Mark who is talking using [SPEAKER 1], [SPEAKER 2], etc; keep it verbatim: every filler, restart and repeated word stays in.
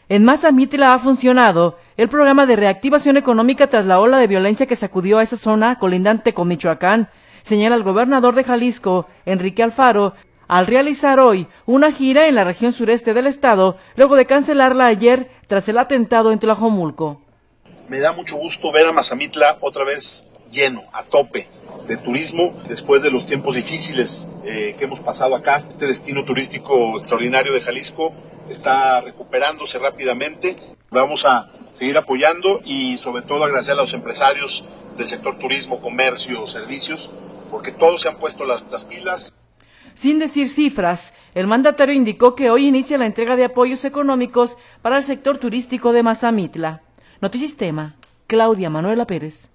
[SPEAKER 1] En Mazamitla ha funcionado el programa de reactivación económica tras la ola de violencia que sacudió a esa zona colindante con Michoacán, señala el gobernador de Jalisco, Enrique Alfaro, al realizar hoy una gira en la región sureste del estado, luego de cancelarla ayer tras el atentado en Tlajomulco.
[SPEAKER 2] Me da mucho gusto ver a Mazamitla otra vez lleno, a tope de turismo, después de los tiempos difíciles eh, que hemos pasado acá. Este destino turístico extraordinario de Jalisco está recuperándose rápidamente. Vamos a seguir apoyando y sobre todo agradecer a los empresarios del sector turismo, comercio, servicios, porque todos se han puesto las, las pilas.
[SPEAKER 1] Sin decir cifras, el mandatario indicó que hoy inicia la entrega de apoyos económicos para el sector turístico de Mazamitla. Notisistema, Claudia Manuela Pérez.